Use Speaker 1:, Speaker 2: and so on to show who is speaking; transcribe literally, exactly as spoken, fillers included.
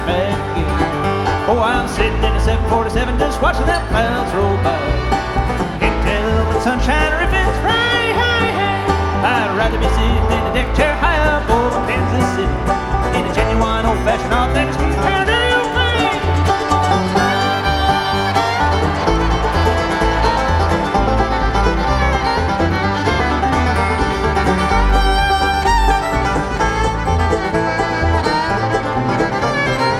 Speaker 1: Oh, I'm sitting in a seven forty-seven just watching them clouds roll by. Can't tell if it's sunshine or if it's rain. I'd rather be sitting in a deck chair high up over the